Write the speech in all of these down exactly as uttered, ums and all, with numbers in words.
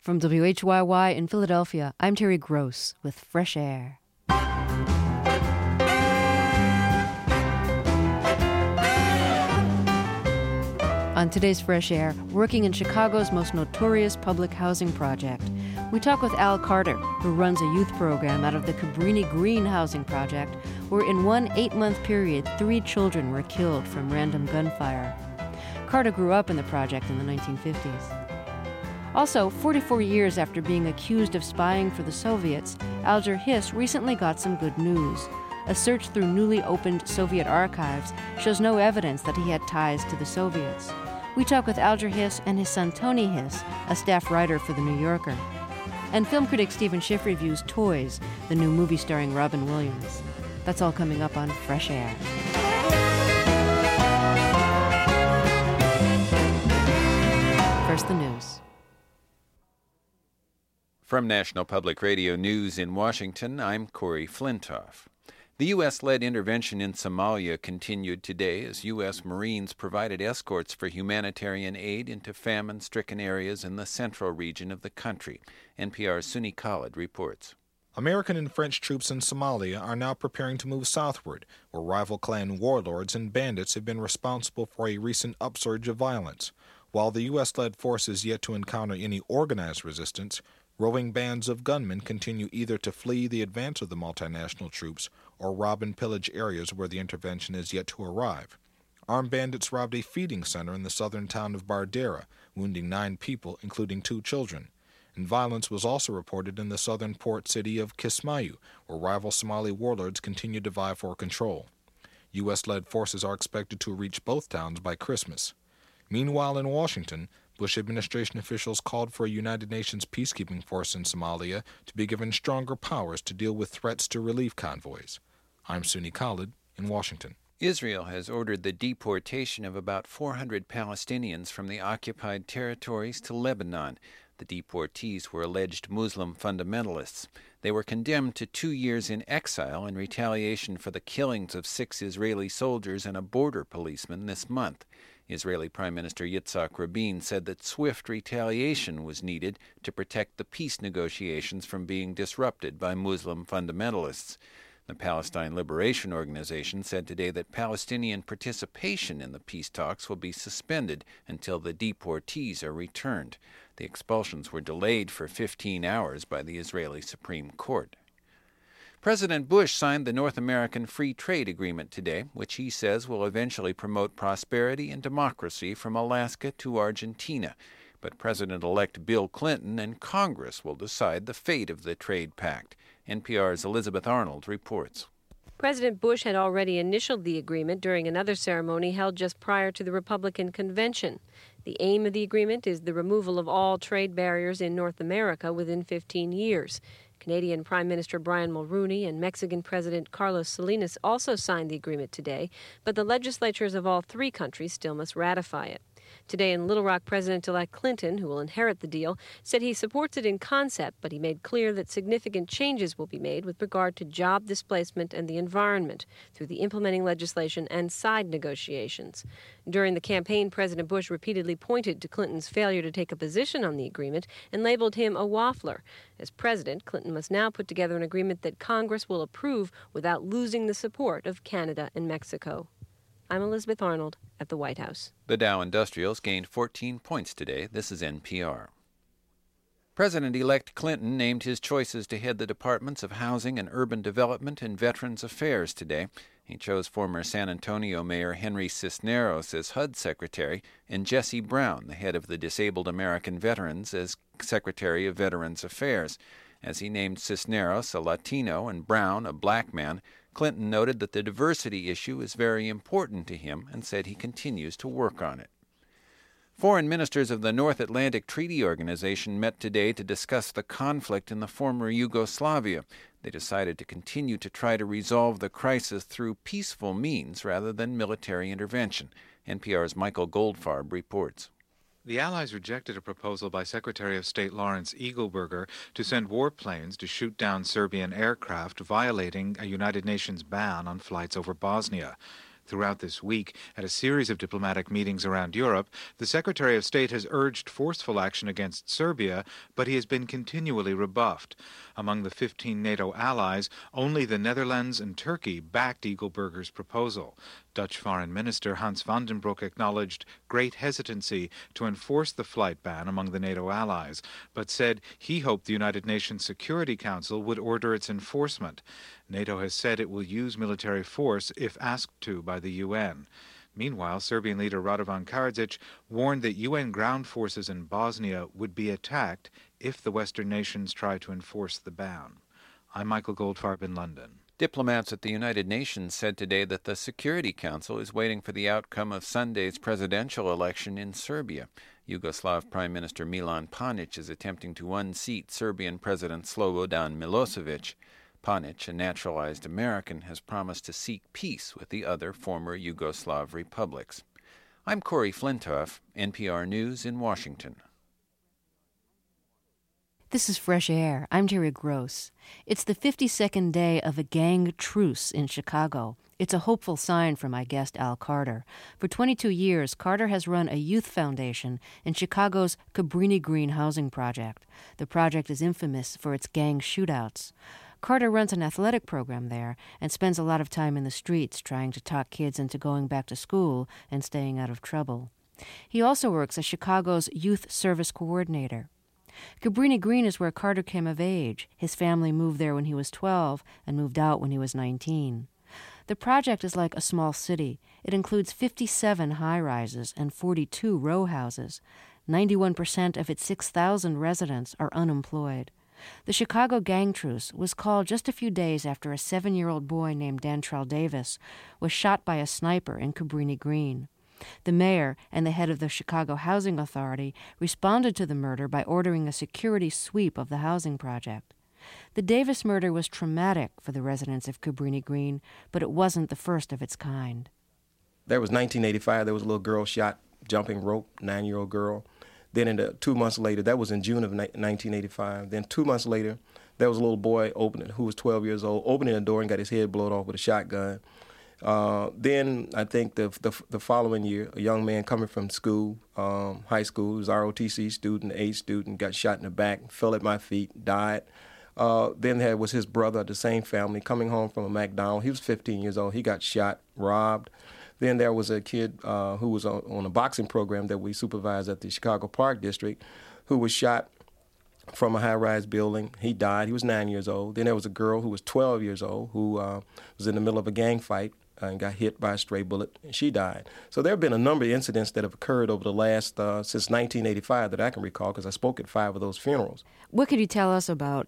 From W H Y Y in Philadelphia, I'm Terry Gross with Fresh Air. On today's Fresh Air, working in Chicago's most notorious public housing project, we talk with Al Carter, who runs a youth program out of the Cabrini Green Housing Project, where in one eight-month period, three children were killed from random gunfire. Carter grew up in the project in the nineteen fifties. Also, forty-four years after being accused of spying for the Soviets, Alger Hiss recently got some good news. A search through newly opened Soviet archives shows no evidence that he had ties to the Soviets. We talk with Alger Hiss and his son Tony Hiss, a staff writer for The New Yorker. And film critic Stephen Schiff reviews Toys, the new movie starring Robin Williams. That's all coming up on Fresh Air. First, the news. From National Public Radio News in Washington, I'm Corey Flintoff. The U S-led intervention in Somalia continued today as U S Marines provided escorts for humanitarian aid into famine-stricken areas in the central region of the country. N P R's Suni Khalid reports. American and French troops in Somalia are now preparing to move southward, where rival clan warlords and bandits have been responsible for a recent upsurge of violence. While the U S-led force is yet to encounter any organized resistance, roving bands of gunmen continue either to flee the advance of the multinational troops or rob and pillage areas where the intervention is yet to arrive. Armed bandits robbed a feeding center in the southern town of Bardera, wounding nine people, including two children. And violence was also reported in the southern port city of Kismayu, where rival Somali warlords continue to vie for control. U S-led forces are expected to reach both towns by Christmas. Meanwhile, in Washington, Bush administration officials called for a United Nations peacekeeping force in Somalia to be given stronger powers to deal with threats to relief convoys. I'm Suni Khalid in Washington. Israel has ordered the deportation of about four hundred Palestinians from the occupied territories to Lebanon. The deportees were alleged Muslim fundamentalists. They were condemned to two years in exile in retaliation for the killings of six Israeli soldiers and a border policeman this month. Israeli Prime Minister Yitzhak Rabin said that swift retaliation was needed to protect the peace negotiations from being disrupted by Muslim fundamentalists. The Palestine Liberation Organization said today that Palestinian participation in the peace talks will be suspended until the deportees are returned. The expulsions were delayed for fifteen hours by the Israeli Supreme Court. President Bush signed the North American Free Trade Agreement today, which he says will eventually promote prosperity and democracy from Alaska to Argentina. But President-elect Bill Clinton and Congress will decide the fate of the trade pact. N P R's Elizabeth Arnold reports. President Bush had already initialed the agreement during another ceremony held just prior to the Republican convention. The aim of the agreement is the removal of all trade barriers in North America within fifteen years. Canadian Prime Minister Brian Mulroney and Mexican President Carlos Salinas also signed the agreement today, but the legislatures of all three countries still must ratify it. Today in Little Rock, President-elect Clinton, who will inherit the deal, said he supports it in concept, but he made clear that significant changes will be made with regard to job displacement and the environment through the implementing legislation and side negotiations. During the campaign, President Bush repeatedly pointed to Clinton's failure to take a position on the agreement and labeled him a waffler. As president, Clinton must now put together an agreement that Congress will approve without losing the support of Canada and Mexico. I'm Elizabeth Arnold at the White House. The Dow Industrials gained fourteen points today. This is N P R. President-elect Clinton named his choices to head the Departments of Housing and Urban Development and Veterans Affairs today. He chose former San Antonio Mayor Henry Cisneros as H U D Secretary and Jesse Brown, the head of the Disabled American Veterans, as Secretary of Veterans Affairs. As he named Cisneros a Latino and Brown a black man, Clinton noted that the diversity issue is very important to him and said he continues to work on it. Foreign ministers of the North Atlantic Treaty Organization met today to discuss the conflict in the former Yugoslavia. They decided to continue to try to resolve the crisis through peaceful means rather than military intervention. N P R's Michael Goldfarb reports. The Allies rejected a proposal by Secretary of State Lawrence Eagleburger to send warplanes to shoot down Serbian aircraft, violating a United Nations ban on flights over Bosnia. Throughout this week, at a series of diplomatic meetings around Europe, the Secretary of State has urged forceful action against Serbia, but he has been continually rebuffed. Among the fifteen NATO allies, only the Netherlands and Turkey backed Eagleburger's proposal. Dutch Foreign Minister Hans van den Broek acknowledged great hesitancy to enforce the flight ban among the NATO allies, but said he hoped the United Nations Security Council would order its enforcement. NATO has said it will use military force if asked to by the U N. Meanwhile, Serbian leader Radovan Karadzic warned that U N ground forces in Bosnia would be attacked if the Western nations try to enforce the ban. I'm Michael Goldfarb in London. Diplomats at the United Nations said today that the Security Council is waiting for the outcome of Sunday's presidential election in Serbia. Yugoslav Prime Minister Milan Panic is attempting to unseat Serbian President Slobodan Milosevic. Panic, a naturalized American, has promised to seek peace with the other former Yugoslav republics. I'm Corey Flintoff, N P R News in Washington. This is Fresh Air. I'm Terry Gross. It's the fifty-second day of a gang truce in Chicago. It's a hopeful sign for my guest, Al Carter. For twenty-two years, Carter has run a youth foundation in Chicago's Cabrini Green housing project. The project is infamous for its gang shootouts. Carter runs an athletic program there and spends a lot of time in the streets trying to talk kids into going back to school and staying out of trouble. He also works as Chicago's youth service coordinator. Cabrini Green is where Carter came of age. His family moved there when he was twelve and moved out when he was nineteen. The project is like a small city. It includes fifty-seven high-rises and forty-two row houses. ninety-one percent of its six thousand residents are unemployed. The Chicago gang truce was called just a few days after a seven-year-old boy named Dantrell Davis was shot by a sniper in Cabrini Green. The mayor and the head of the Chicago Housing Authority responded to the murder by ordering a security sweep of the housing project. The Davis murder was traumatic for the residents of Cabrini Green, but it wasn't the first of its kind. There was nineteen eighty-five, there was a little girl shot, jumping rope, nine-year-old girl. Then in the, two months later, that was in June of nineteen eighty-five, then two months later, there was a little boy opening, who was twelve years old, opening the door and got his head blown off with a shotgun. Uh, then I think the, the the following year, a young man coming from school, um, high school, was R O T C student, A student, got shot in the back, fell at my feet, died. Uh, then there was his brother, the same family, coming home from a McDonald's. He was fifteen years old. He got shot, robbed. Then there was a kid uh, who was on, on a boxing program that we supervised at the Chicago Park District, who was shot from a high-rise building. He died. He was nine years old. Then there was a girl who was twelve years old who uh, was in the middle of a gang fight and got hit by a stray bullet, and she died. So there have been a number of incidents that have occurred over the last, uh, since nineteen eighty-five that I can recall, because I spoke at five of those funerals. What could you tell us about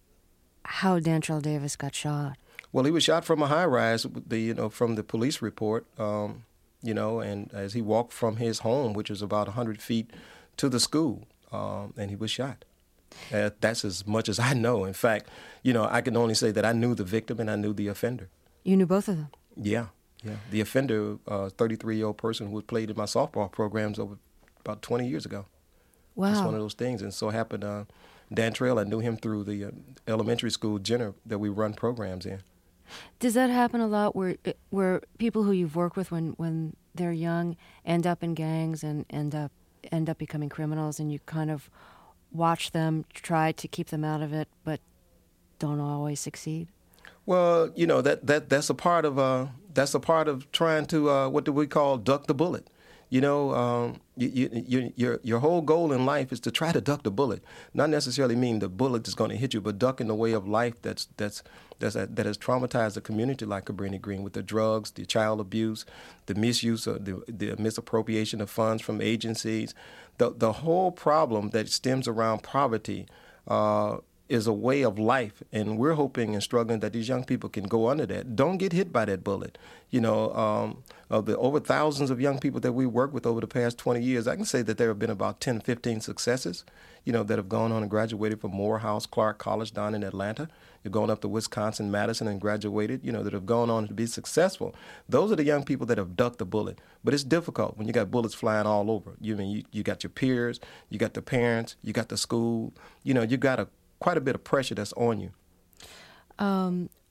how Dantrell Davis got shot? Well, he was shot from a high-rise, the, you know, from the police report, um, you know, and as he walked from his home, which was about one hundred feet, to the school, um, and he was shot. Uh, that's as much as I know. In fact, you know, I can only say that I knew the victim and I knew the offender. You knew both of them? Yeah, yeah. The offender, a uh, thirty-three-year-old person who had played in my softball programs over about twenty years ago. Wow. It's one of those things. And so happened, uh, Dantrell, I knew him through the uh, elementary school gym that we run programs in. Does that happen a lot where where people who you've worked with when, when they're young end up in gangs and end up end up becoming criminals, and you kind of watch them try to keep them out of it but don't always succeed? Well, you know, that, that that's a part of uh that's a part of trying to uh, what do we call duck the bullet. You know, um, you, you, you, your your whole goal in life is to try to duck the bullet. Not necessarily mean the bullet is going to hit you, but duck in the way of life that's that's that's a, that has traumatized a community like Cabrini Green with the drugs, the child abuse, the misuse of the, the misappropriation of funds from agencies, the the whole problem that stems around poverty. Uh, is a way of life, and we're hoping and struggling that these young people can go under that. Don't get hit by that bullet. You know, um, of the over thousands of young people that we work with over the past twenty years, I can say that there have been about ten, fifteen successes, you know, that have gone on and graduated from Morehouse Clark College down in Atlanta. They've gone up to Wisconsin, Madison, and graduated, you know, that have gone on to be successful. Those are the young people that have ducked the bullet. But it's difficult when you got bullets flying all over. You mean you, you got your peers, you got the parents, you got the school, you know, you got a quite a bit of pressure that's on you. Um,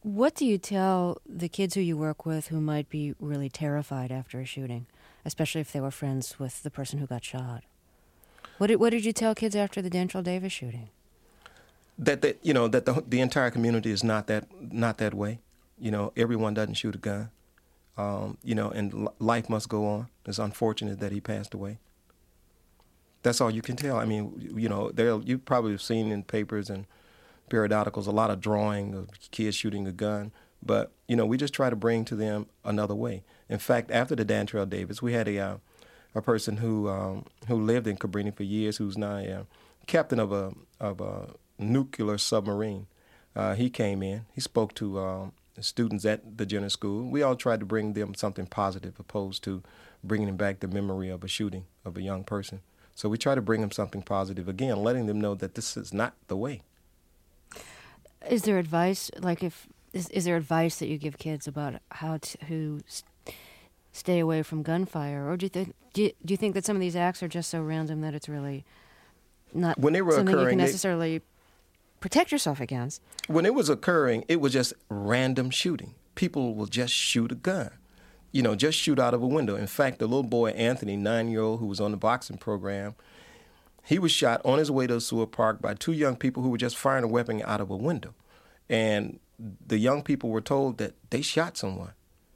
What do you tell the kids who you work with who might be really terrified after a shooting, especially if they were friends with the person who got shot? What did, what did you tell kids after the Dantrell Davis shooting? That, that you know, that the, the entire community is not that, not that way. You know, everyone doesn't shoot a gun. Um, you know, and l- life must go on. It's unfortunate that he passed away. That's all you can tell. I mean, you know, there you probably have seen in papers and periodicals a lot of drawing of kids shooting a gun, but you know, we just try to bring to them another way. In fact, after the Dantrell Davis, we had a uh, a person who um, who lived in Cabrini for years, who's now a uh, captain of a of a nuclear submarine. Uh, he came in. He spoke to um, students at the Jenner School. We all tried to bring them something positive, opposed to bringing them back the memory of a shooting of a young person. So we try to bring them something positive, again, letting them know that this is not the way. Is there advice, like if, is, is there advice that you give kids about how to st- stay away from gunfire? Or do you, th- do, you, do you think that some of these acts are just so random that it's really not when they were something occurring, you can necessarily they, protect yourself against? When it was occurring, it was just random shooting. People will just shoot a gun. You know, just shoot out of a window. In fact, the little boy, Anthony, nine-year-old, who was on the boxing program, he was shot on his way to a sewer park by two young people who were just firing a weapon out of a window. And the young people were told that they shot someone.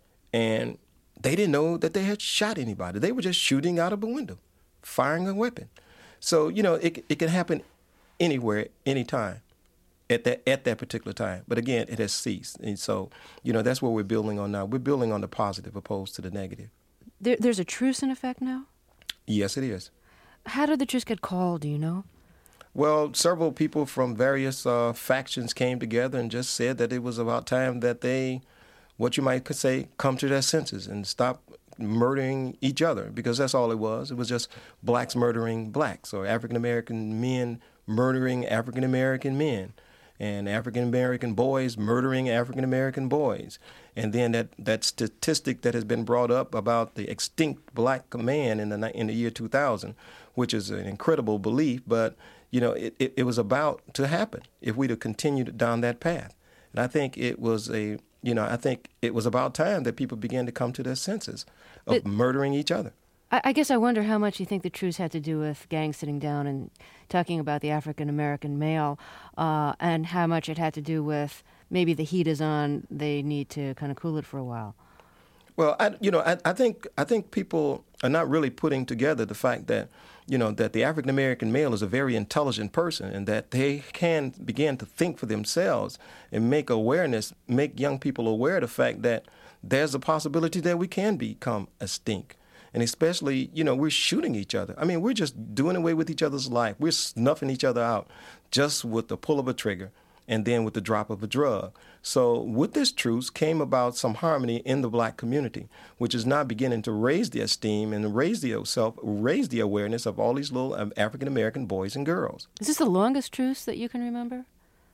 And they didn't know that they had shot anybody. They were just shooting out of a window, firing a weapon. So, you know, it it can happen anywhere, anytime. At that at that particular time. But again, it has ceased. And so, you know, that's what we're building on now. We're building on the positive opposed to the negative. There, there's a truce in effect now? Yes, it is. How did the truce get called, do you know? Well, several people from various uh, factions came together and just said that it was about time that they, what you might say, come to their senses and stop murdering each other, because that's all it was. It was just blacks murdering blacks, or African-American men murdering African-American men, and African-American boys murdering African-American boys. And then that, that statistic that has been brought up about the extinct black man in the in the year two thousand, which is an incredible belief, but, you know, it, it, it was about to happen if we'd have continued down that path. And I think it was a, you know, I think it was about time that people began to come to their senses of but, murdering each other. I guess I wonder how much you think the truce had to do with gangs sitting down and talking about the African-American male, uh, and how much it had to do with maybe the heat is on, they need to kind of cool it for a while. Well, I, you know, I, I think I think people are not really putting together the fact that, you know, that the African-American male is a very intelligent person and that they can begin to think for themselves and make awareness, make young people aware of the fact that there's a possibility that we can become extinct. And especially, you know, we're shooting each other. I mean, we're just doing away with each other's life. We're snuffing each other out just with the pull of a trigger and then with the drop of a drug. So with this truce came about some harmony in the black community, which is now beginning to raise the esteem and raise the self, raise the awareness of all these little African-American boys and girls. Is this the longest truce that you can remember?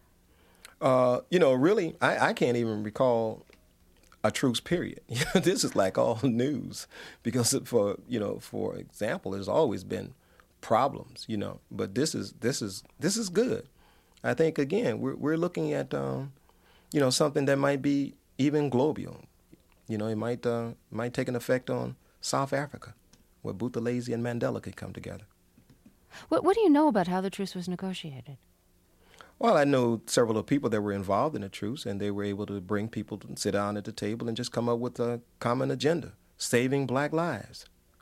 Uh, you know, really, I, I can't even recall a truce period. This is like all news because for, you know, for example, there's always been problems, you know, but this is, this is, this is good. I think, again, we're, we're looking at, um, you know, something that might be even global. You know, it might, uh, might take an effect on South Africa, where Buthelezi and Mandela could come together. What, what do you know about how the truce was negotiated? Well, I know several of the people that were involved in the truce, and they were able to bring people to sit down at the table and just come up with a common agenda, saving black lives.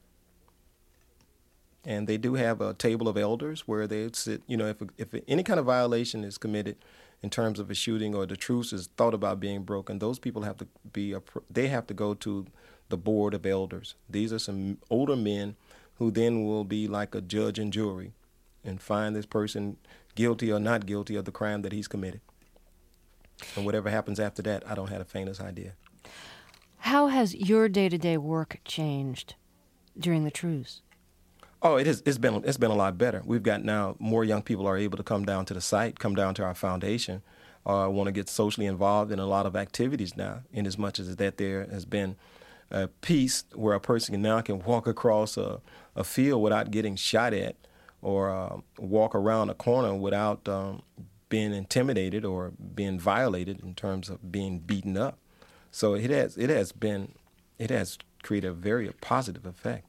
And they do have a table of elders where they sit, you know, if if any kind of violation is committed in terms of a shooting or the truce is thought about being broken, those people have to be, a, they have to go to the board of elders. These are some older men who then will be like a judge and jury and find this person guilty or not guilty of the crime that he's committed. And whatever happens after that, I don't have the faintest idea. How has your day-to-day work changed during the truce? Oh, it has, it's been it's been a lot better. We've got now more young people are able to come down to the site, come down to our foundation, uh, want to get socially involved in a lot of activities now, in as much as that there has been a piece where a person now can walk across a, a field without getting shot at, or uh, walk around a corner without um, being intimidated or being violated in terms of being beaten up. So it has it has been it has created a very positive effect.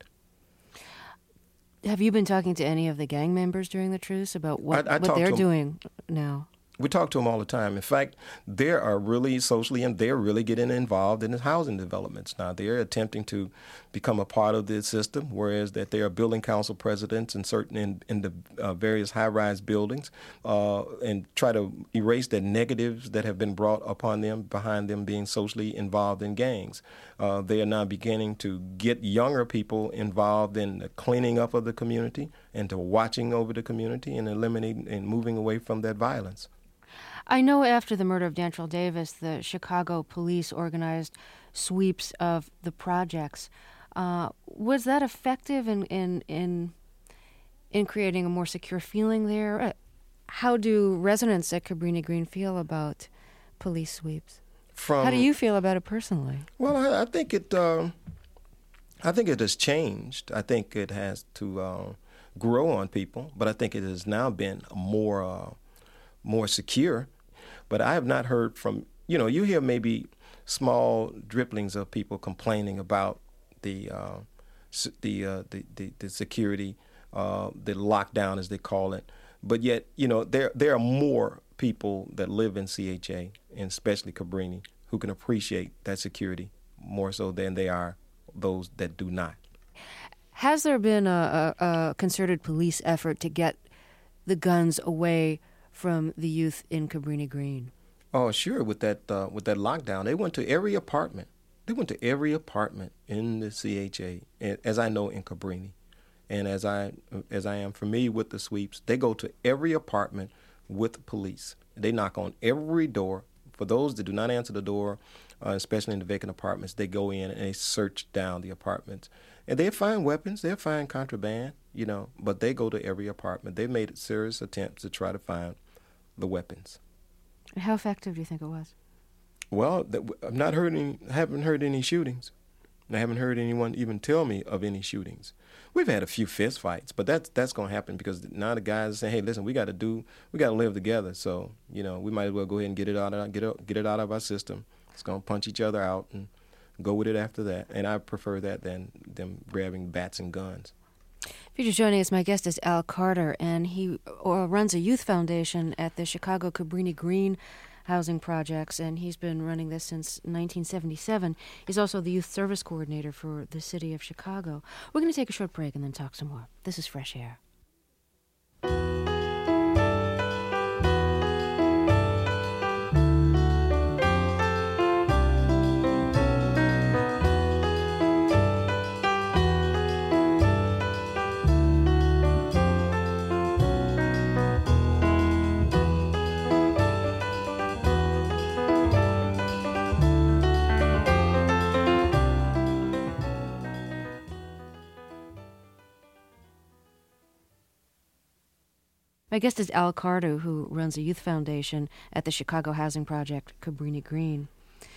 Have you been talking to any of the gang members during the truce about what, I, I what they're to doing now? We talk to them all the time. In fact, they are really socially, and they're really getting involved in the housing developments now. They're attempting to become a part of the system, whereas that they are building council presidents in certain in, in the uh, various high-rise buildings, uh, and try to erase the negatives that have been brought upon them behind them being socially involved in gangs. Uh, they are now beginning to get younger people involved in the cleaning up of the community and to watching over the community and eliminating and moving away from that violence. I know after the murder of Dantrell Davis, the Chicago police organized sweeps of the projects. Uh, was that effective in, in in in creating a more secure feeling there? Uh, how do residents at Cabrini Green feel about police sweeps? From, how do you feel about it personally? Well, I, I think it. Uh, I think it has changed. I think it has to uh, grow on people, but I think it has now been more uh, more secure. But I have not heard from, you know, you hear maybe small dribblings of people complaining about the uh, the, uh, the the the security, uh, the lockdown as they call it. But yet, you know, there there are more people that live in C H A, and especially Cabrini, who can appreciate that security more so than they are those that do not. Has there been a, a, a concerted police effort to get the guns away from the youth in Cabrini Green? Oh, sure. With that uh, with that lockdown, they went to every apartment. They went to every apartment in the C H A, as I know in Cabrini, and as I as I am familiar with the sweeps, they go to every apartment with police. They knock on every door. For those that do not answer the door, uh, especially in the vacant apartments, they go in and they search down the apartments, and they find weapons, they find contraband, you know. But they go to every apartment. They made serious attempts to try to find the weapons. And how effective do you think it was? Well, I've not heard any, haven't heard any shootings. I haven't heard anyone even tell me of any shootings. We've had a few fist fights, but that's that's going to happen because now the guys are saying, "Hey, listen, we got to do, we got to live together." So you know, we might as well go ahead and get it out of get it get it out of our system. It's going to punch each other out and go with it after that. And I prefer that than them grabbing bats and guns. If you're just joining us, my guest is Al Carter, and he uh, runs a youth foundation at the Chicago Cabrini Green housing projects, and he's been running this since nineteen seventy-seven. He's also the youth service coordinator for the city of Chicago. We're going to take a short break and then talk some more. This is Fresh Air. My guest is Al Carter, who runs a youth foundation at the Chicago Housing Project, Cabrini Green.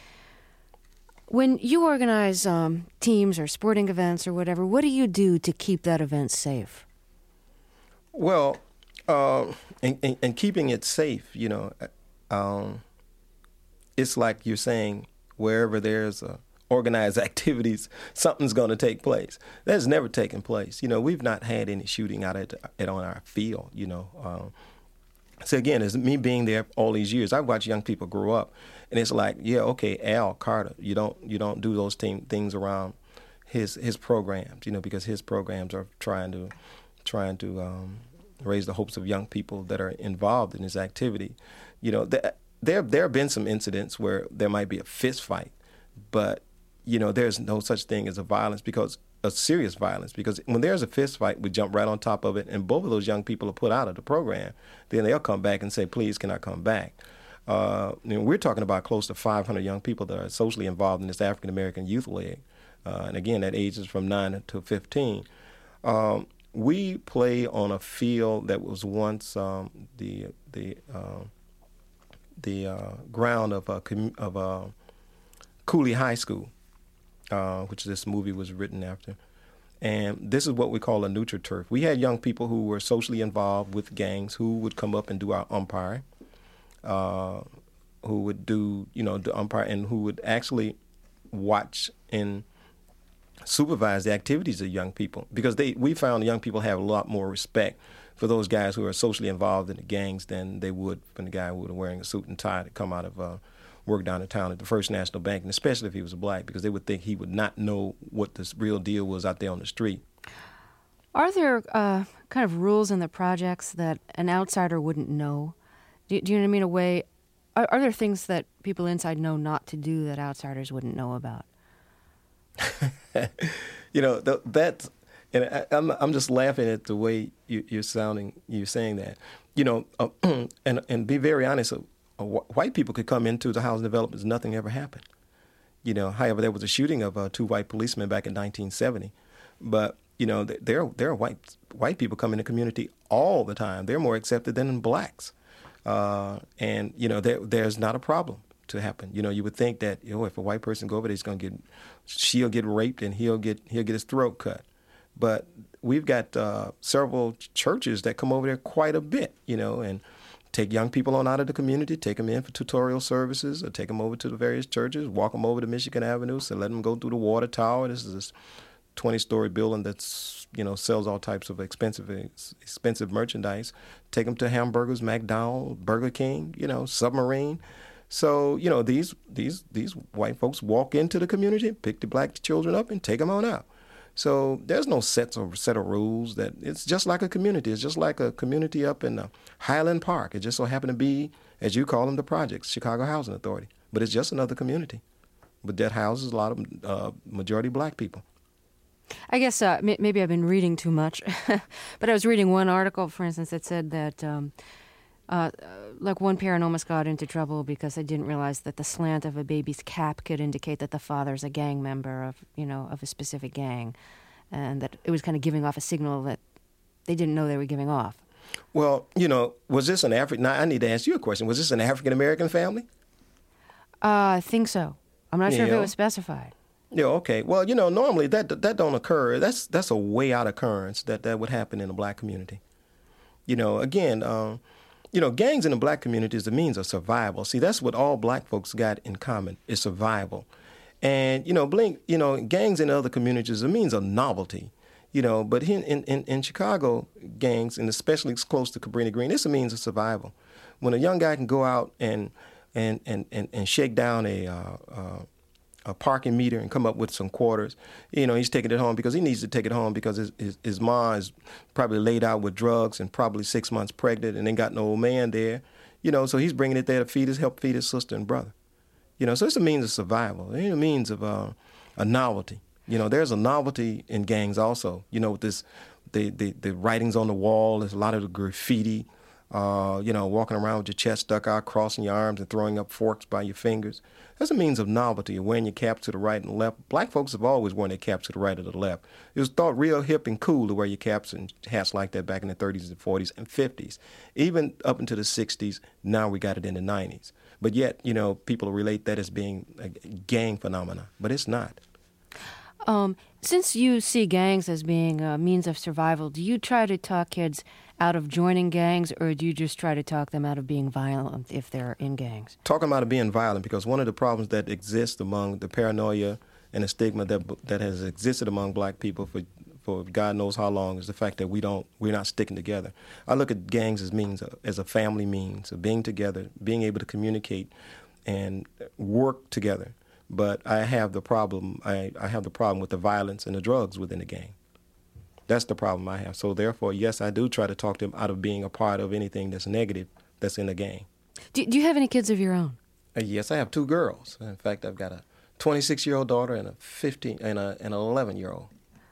When you organize um, teams or sporting events or whatever, what do you do to keep that event safe? Well, uh, in, in, in keeping it safe, you know, um, it's like you're saying, wherever there's a organized activities, something's going to take place. That has never taken place. You know, we've not had any shooting out at, at on our field, you know. Um, so again, as me being there all these years, I've watched young people grow up, and it's like, yeah, okay, Al Carter, you don't you don't do those team, things around his his programs, you know, because his programs are trying to trying to um, raise the hopes of young people that are involved in this activity. You know, th- there there have been some incidents where there might be a fist fight, but you know, there's no such thing as a violence because a serious violence, because when there's a fist fight, we jump right on top of it, and both of those young people are put out of the program. Then they'll come back and say, please, can I come back? Uh, you know, we're talking about close to five hundred young people that are socially involved in this African American Youth League. Uh, and again, that age is from nine to fifteen. Um, we play on a field that was once um, the the uh, the uh, ground of a, of a Cooley High School. Uh, which this movie was written after. And this is what we call a neutral turf. We had young people who were socially involved with gangs who would come up and do our umpiring. uh, who would do, you know, the umpire, and who would actually watch and supervise the activities of young people, because they we found young people have a lot more respect for those guys who are socially involved in the gangs than they would from the guy who was wearing a suit and tie to come out of uh, work down in town at the First National Bank, and especially if he was a black, because they would think he would not know what the real deal was out there on the street. Are there uh, kind of rules in the projects that an outsider wouldn't know? Do, do you know what I mean? A way, are, are there things that people inside know not to do that outsiders wouldn't know about? You know, th- that's, and I, I'm I'm just laughing at the way you, you're sounding, you're saying that. You know, uh, and and be very honest, uh, uh, white people could come into the housing developments, nothing ever happened. You know, however, there was a shooting of uh, two white policemen back in nineteen seventy, but you know, there there are white white people come in the community all the time. They're more accepted than blacks, uh, and you know, there there's not a problem to happen. You know, you would think that, you know, if a white person go over there, he's going to get, she'll get raped and he'll get he'll get his throat cut. But we've got uh, several churches that come over there quite a bit, you know, and take young people on out of the community, take them in for tutorial services, or take them over to the various churches, walk them over to Michigan Avenue, so let them go through the water tower. This is this twenty-story building that's, you know, sells all types of expensive expensive merchandise. Take them to Hamburgers, McDonald's, Burger King, you know, Submarine. So, you know, these these these white folks walk into the community, pick the black children up, and take them on out. So there's no sets of set of rules. That it's just like a community. It's just like a community up in uh, Highland Park. It just so happened to be, as you call them, the projects, Chicago Housing Authority. But it's just another community. But that houses a lot of uh, majority black people. I guess uh, m- maybe I've been reading too much, but I was reading one article, for instance, that said that um, uh, like one parent almost got into trouble because they didn't realize that the slant of a baby's cap could indicate that the father's a gang member of, you know, of a specific gang, and that it was kind of giving off a signal that they didn't know they were giving off. Well, you know, was this an African? Now I need to ask you a question. Was this an African American family? Uh, I think so. I'm not sure Yeah. if it was specified. Yeah, okay. Well, you know, normally that that don't occur. That's that's a way out occurrence that that would happen in the black community. You know, again, um, you know, gangs in the black community is a means of survival. See, that's what all black folks got in common, is survival. And, you know, blink, you know, gangs in other communities is a means of novelty. You know, but in, in, in Chicago, gangs, and especially close to Cabrini Green, it's a means of survival. When a young guy can go out and and and, and, and shake down a uh, uh, a parking meter and come up with some quarters, you know, he's taking it home because he needs to take it home because his his, his mom is probably laid out with drugs and probably six months pregnant and ain't got no old man there, you know, so he's bringing it there to feed his, help feed his sister and brother. You know, so it's a means of survival. It's a means of uh, a novelty. You know, there's a novelty in gangs also. You know, with this, the, the, the writings on the wall, there's a lot of the graffiti, uh, you know, walking around with your chest stuck out, crossing your arms and throwing up forks by your fingers. That's a means of novelty. You're wearing your cap to the right and left. Black folks have always worn their caps to the right or the left. It was thought real hip and cool to wear your caps and hats like that back in the thirties and forties and fifties. Even up into the sixties, now we got it in the nineties. But yet, you know, people relate that as being a gang phenomena, but it's not. Um, since you see gangs as being a means of survival, do you try to talk kids out of joining gangs, or do you just try to talk them out of being violent if they're in gangs? Talking about it being violent, because one of the problems that exists among the paranoia and the stigma that that has existed among black people for for God knows how long is the fact that we don't we're not sticking together. I look at gangs as means of, as a family means of being together, being able to communicate and work together. But I have the problem. I, I have the problem with the violence and the drugs within the gang. That's the problem I have. So therefore, yes, I do try to talk them out of being a part of anything that's negative that's in the gang. Do, do you have any kids of your own? Uh, yes, I have two girls. In fact, I've got a twenty-six-year-old daughter and a fifteen and a and an eleven-year-old.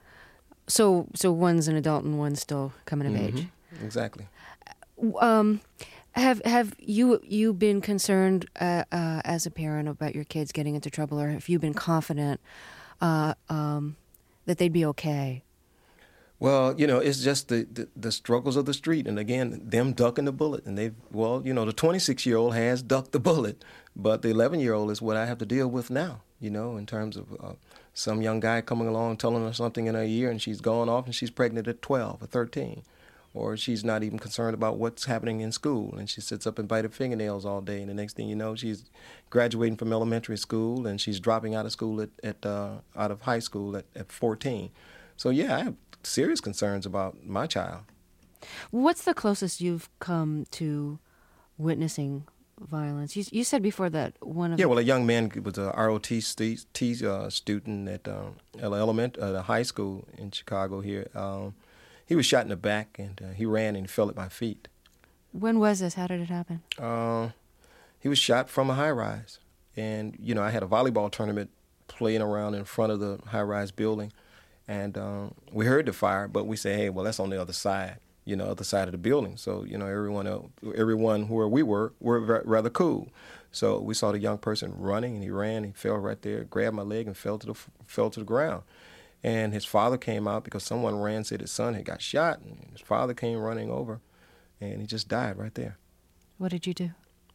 So, so one's an adult and one's still coming of Mm-hmm. age. Exactly. Um, have have you you been concerned uh, uh, as a parent about your kids getting into trouble, or have you been confident uh, um, that they'd be okay? Well, you know, it's just the, the, the struggles of the street. And again, them ducking the bullet. And they've, well, you know, the twenty-six-year-old has ducked the bullet, but the eleven-year-old is what I have to deal with now, you know, in terms of uh, some young guy coming along telling her something in her ear and she's going off and she's pregnant at twelve or thirteen. or she's not even concerned about what's happening in school, and she sits up and bites her fingernails all day, and the next thing you know, she's graduating from elementary school, and she's dropping out of school at, at uh, out of high school at, at fourteen. So yeah, I have serious concerns about my child. What's the closest you've come to witnessing violence? You, you said before that one of yeah, well, a young man was a R O T st- T, uh, student at um, element at a high school in Chicago here. Um, he was shot in the back, and uh, he ran and fell at my feet. When was this? How did it happen? Uh, he was shot from a high-rise, and you know I had a volleyball tournament playing around in front of the high-rise building, and um, we heard the fire, but we said, hey, well, that's on the other side. You know, other side of the building. So, you know, everyone else, everyone where we were, were rather cool. So we saw the young person running, and he ran, he fell right there, grabbed my leg, and fell to the fell to the ground. And his father came out because someone ran, said his son had got shot, and his father came running over, and he just died right there. What did you do?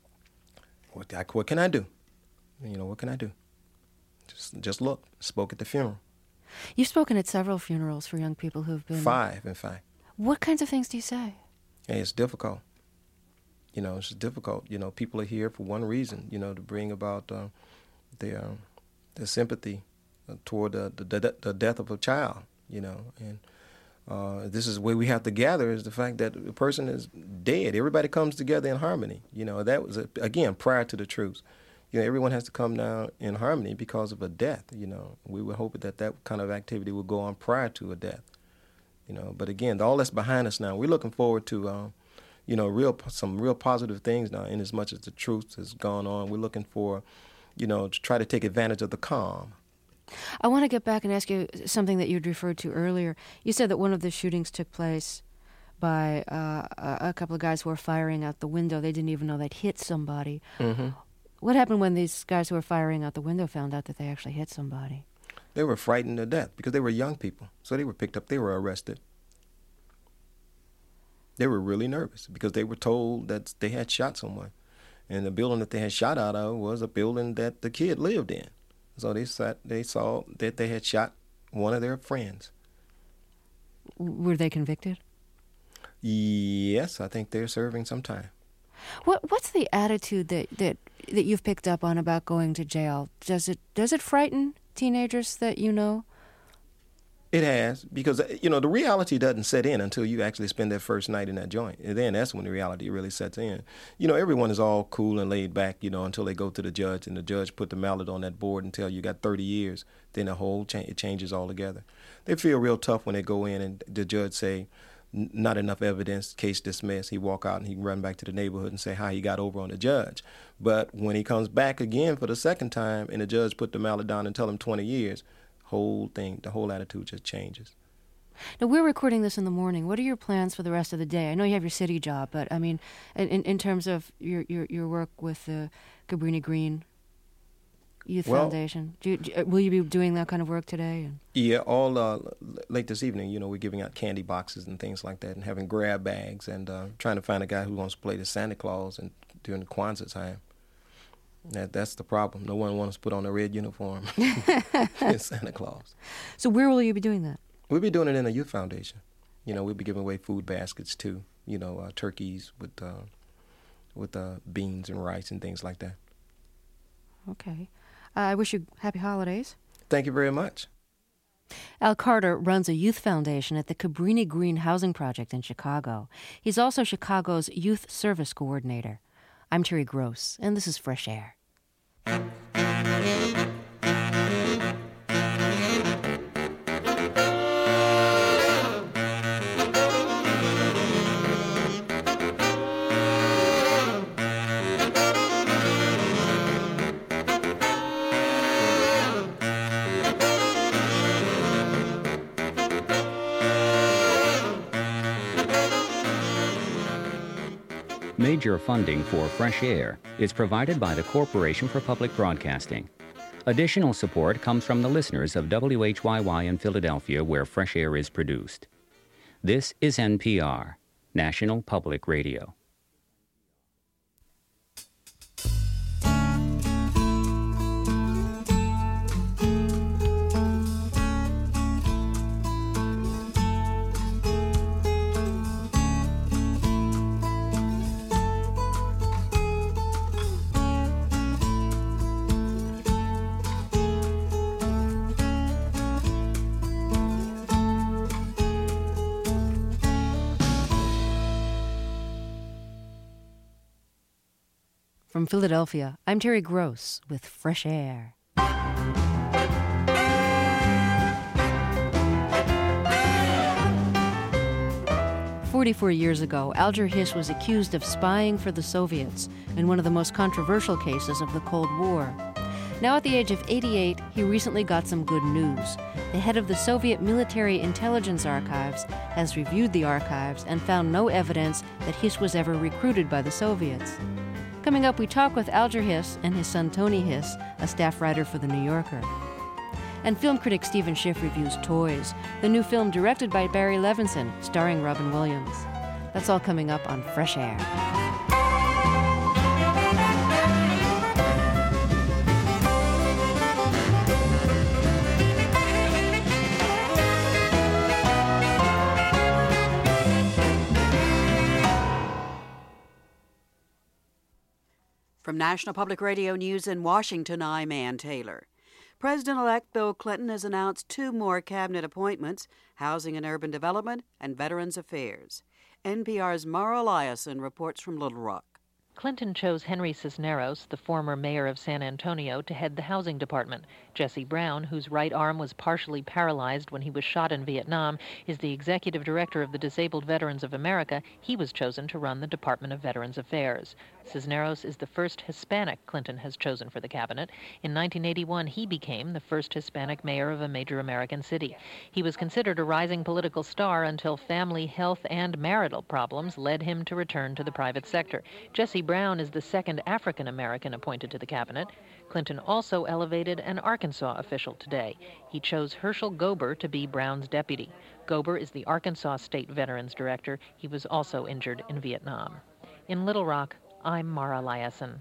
What, what can I do? You know, what can I do? Just, just look. Spoke at the funeral. You've spoken at several funerals for young people who've been... Five, in fact. What kinds of things do you say? Hey, it's difficult. You know, it's difficult. You know, people are here for one reason, you know, to bring about uh, their, uh, their sympathy uh, toward the, the, the death of a child, you know. And uh, this is where we have to gather is the fact that the person is dead. Everybody comes together in harmony. You know, that was, a, again, prior to the truce. You know, everyone has to come down in harmony because of a death, you know. We were hoping that that kind of activity would go on prior to a death. You know, but again, all that's behind us now. We're looking forward to, um, you know, real some real positive things now. In as much as the truth has gone on, we're looking for, you know, to try to take advantage of the calm. I want to get back and ask you something that you'd referred to earlier. You said that one of the shootings took place by uh, a couple of guys who were firing out the window. They didn't even know they'd hit somebody. Mm-hmm. What happened when these guys who were firing out the window found out that they actually hit somebody? They were frightened to death because they were young people. So they were picked up. They were arrested. They were really nervous because they were told that they had shot someone. And the building that they had shot out of was a building that the kid lived in. So they sat, they saw that they had shot one of their friends. Were they convicted? Yes, I think they're serving some time. What What's the attitude that, that, that you've picked up on about going to jail? Does it does it frighten teenagers that you know? It has, because, you know, the reality doesn't set in until you actually spend that first night in that joint. And then that's when the reality really sets in. You know, everyone is all cool and laid back, you know, until they go to the judge and the judge put the mallet on that board and tell you got thirty years. Then the whole cha- it changes altogether. They feel real tough when they go in and the judge say, not enough evidence, case dismissed. He walk out and he run back to the neighborhood and say how he got over on the judge. But when he comes back again for the second time and the judge put the mallet down and tell him twenty years, whole thing, the whole attitude just changes. Now, we're recording this in the morning. What are your plans for the rest of the day? I know you have your city job, but I mean, in, in terms of your, your, your work with the Cabrini Green Youth well, Foundation, do you, do, will you be doing that kind of work today? And yeah, all uh, late this evening, you know, we're giving out candy boxes and things like that and having grab bags and uh, trying to find a guy who wants to play the Santa Claus and during the Kwanzaa time. That That's the problem. No one wants to put on a red uniform in Santa Claus. So where will you be doing that? We'll be doing it in a youth foundation. You know, we'll be giving away food baskets too. You know, uh, turkeys with uh, with uh, beans and rice and things like that. Okay. Uh, I wish you happy holidays. Thank you very much. Al Carter runs a youth foundation at the Cabrini Green Housing Project in Chicago. He's also Chicago's Youth Service Coordinator. I'm Terry Gross, and this is Fresh Air. Major funding for Fresh Air is provided by the Corporation for Public Broadcasting. Additional support comes from the listeners of W H Y Y in Philadelphia, where Fresh Air is produced. This is N P R, National Public Radio. From Philadelphia, I'm Terry Gross with Fresh Air. Forty-four years ago, Alger Hiss was accused of spying for the Soviets in one of the most controversial cases of the Cold War. Now at the age of eighty-eight, he recently got some good news. The head of the Soviet Military Intelligence Archives has reviewed the archives and found no evidence that Hiss was ever recruited by the Soviets. Coming up, we talk with Alger Hiss and his son Tony Hiss, a staff writer for The New Yorker. And film critic Stephen Schiff reviews Toys, the new film directed by Barry Levinson, starring Robin Williams. That's all coming up on Fresh Air. From National Public Radio News in Washington, I'm Ann Taylor. President-elect Bill Clinton has announced two more cabinet appointments, Housing and Urban Development and Veterans Affairs. N P R's Mara Eliason reports from Little Rock. Clinton chose Henry Cisneros, the former mayor of San Antonio, to head the housing department. Jesse Brown, whose right arm was partially paralyzed when he was shot in Vietnam, is the executive director of the Disabled Veterans of America. He was chosen to run the Department of Veterans Affairs. Cisneros is the first Hispanic Clinton has chosen for the cabinet. In nineteen eighty-one, he became the first Hispanic mayor of a major American city. He was considered a rising political star until family, health, and marital problems led him to return to the private sector. Jesse Brown is the second African American appointed to the cabinet. Clinton also elevated an Arkansas official today. He chose Herschel Gober to be Brown's deputy. Gober is the Arkansas State Veterans Director. He was also injured in Vietnam. In Little Rock, I'm Mara Eliason.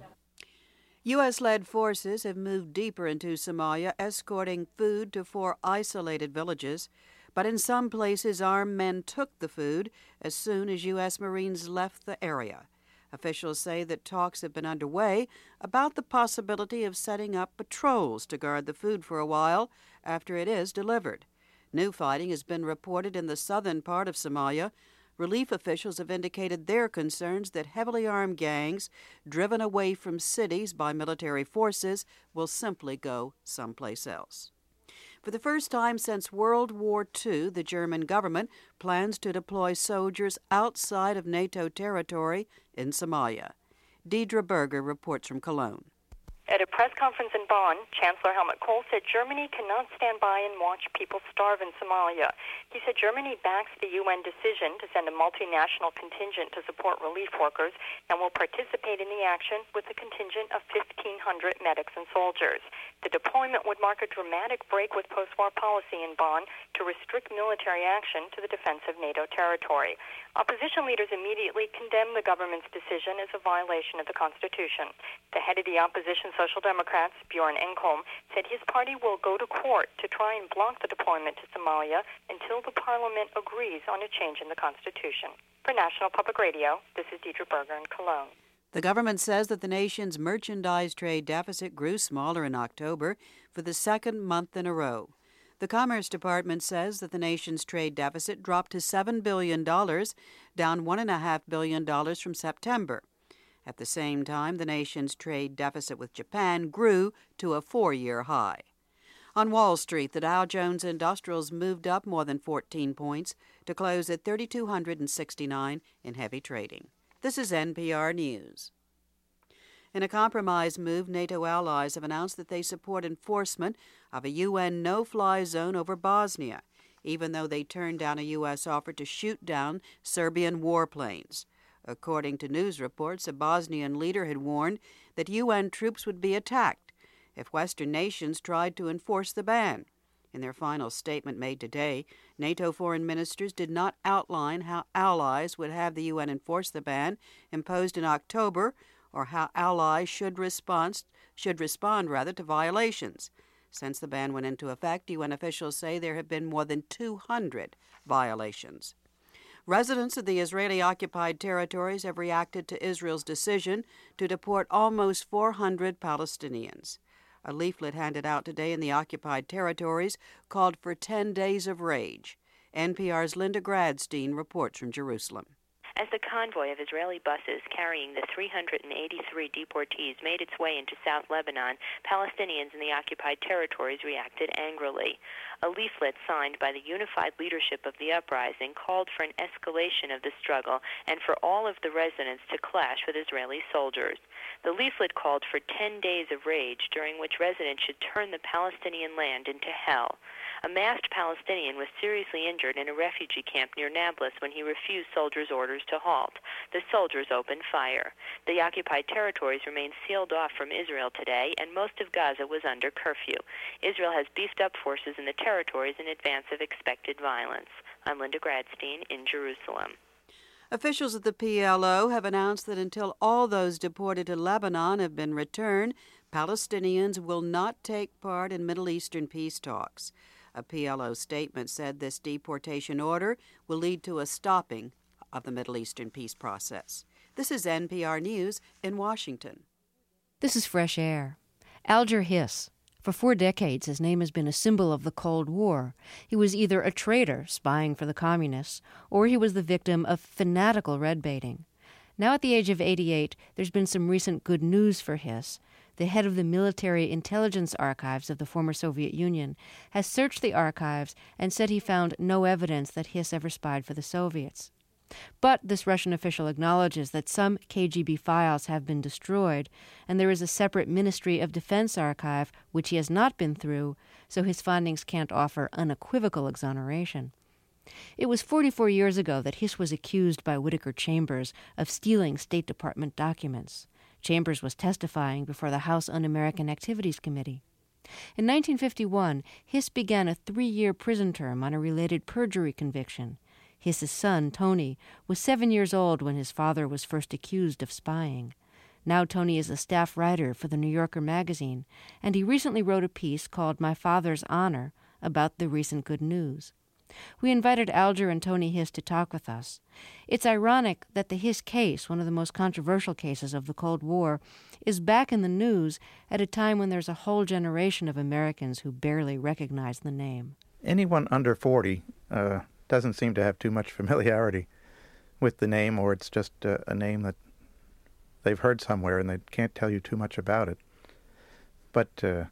U S-led forces have moved deeper into Somalia, escorting food to four isolated villages. But in some places, armed men took the food as soon as U S Marines left the area. Officials say that talks have been underway about the possibility of setting up patrols to guard the food for a while after it is delivered. New fighting has been reported in the southern part of Somalia. Relief officials have indicated their concerns that heavily armed gangs driven away from cities by military forces will simply go someplace else. For the first time since World War Two, the German government plans to deploy soldiers outside of NATO territory in Somalia. Deidre Berger reports from Cologne. At a press conference in Bonn, Chancellor Helmut Kohl said Germany cannot stand by and watch people starve in Somalia. He said Germany backs the U N decision to send a multinational contingent to support relief workers and will participate in the action with a contingent of fifteen hundred medics and soldiers. The deployment would mark a dramatic break with post-war policy in Bonn to restrict military action to the defense of NATO territory. Opposition leaders immediately condemned the government's decision as a violation of the Constitution. The head of the opposition Social Democrats, Bjorn Engholm, said his party will go to court to try and block the deployment to Somalia until the parliament agrees on a change in the Constitution. For National Public Radio, this is Deidre Berger in Cologne. The government says that the nation's merchandise trade deficit grew smaller in October for the second month in a row. The Commerce Department says that the nation's trade deficit dropped to seven billion dollars, down one point five billion dollars from September. At the same time, the nation's trade deficit with Japan grew to a four-year high. On Wall Street, the Dow Jones Industrials moved up more than fourteen points to close at three thousand two hundred sixty-nine in heavy trading. This is N P R News. In a compromise move, NATO allies have announced that they support enforcement of a U N no-fly zone over Bosnia, even though they turned down a U S offer to shoot down Serbian warplanes. According to news reports, a Bosnian leader had warned that U N troops would be attacked if Western nations tried to enforce the ban. In their final statement made today, NATO foreign ministers did not outline how allies would have the U N enforce the ban imposed in October or how allies should respond, should respond rather to violations. Since the ban went into effect, U N officials say there have been more than two hundred violations. Residents of the Israeli-occupied territories have reacted to Israel's decision to deport almost four hundred Palestinians. A leaflet handed out today in the occupied territories called for ten days of rage. N P R's Linda Gradstein reports from Jerusalem. As the convoy of Israeli buses carrying the three hundred eighty-three deportees made its way into South Lebanon, Palestinians in the occupied territories reacted angrily. A leaflet signed by the unified leadership of the uprising called for an escalation of the struggle and for all of the residents to clash with Israeli soldiers. The leaflet called for ten days of rage during which residents should turn the Palestinian land into hell. A masked Palestinian was seriously injured in a refugee camp near Nablus when he refused soldiers' orders to halt. The soldiers opened fire. The occupied territories remain sealed off from Israel today, and most of Gaza was under curfew. Israel has beefed up forces in the territories in advance of expected violence. I'm Linda Gradstein in Jerusalem. Officials at the P L O have announced that until all those deported to Lebanon have been returned, Palestinians will not take part in Middle Eastern peace talks. A P L O statement said this deportation order will lead to a stopping of the Middle Eastern peace process. This is N P R News in Washington. This is Fresh Air. Alger Hiss. For four decades, his name has been a symbol of the Cold War. He was either a traitor spying for the communists, or he was the victim of fanatical red baiting. Now at the age of eighty-eight, there's been some recent good news for Hiss. The head of the Military Intelligence Archives of the former Soviet Union has searched the archives and said he found no evidence that Hiss ever spied for the Soviets. But this Russian official acknowledges that some K G B files have been destroyed, and there is a separate Ministry of Defense archive which he has not been through, so his findings can't offer unequivocal exoneration. It was forty-four years ago that Hiss was accused by Whittaker Chambers of stealing State Department documents. Chambers was testifying before the House Un-American Activities Committee. In nineteen fifty-one, Hiss began a three-year prison term on a related perjury conviction. Hiss's son, Tony, was seven years old when his father was first accused of spying. Now Tony is a staff writer for the New Yorker magazine, and he recently wrote a piece called My Father's Honor about the recent good news. We invited Alger and Tony Hiss to talk with us. It's ironic that the Hiss case, one of the most controversial cases of the Cold War, is back in the news at a time when there's a whole generation of Americans who barely recognize the name. Anyone under forty uh, doesn't seem to have too much familiarity with the name, or it's just uh, a name that they've heard somewhere and they can't tell you too much about it. But uh,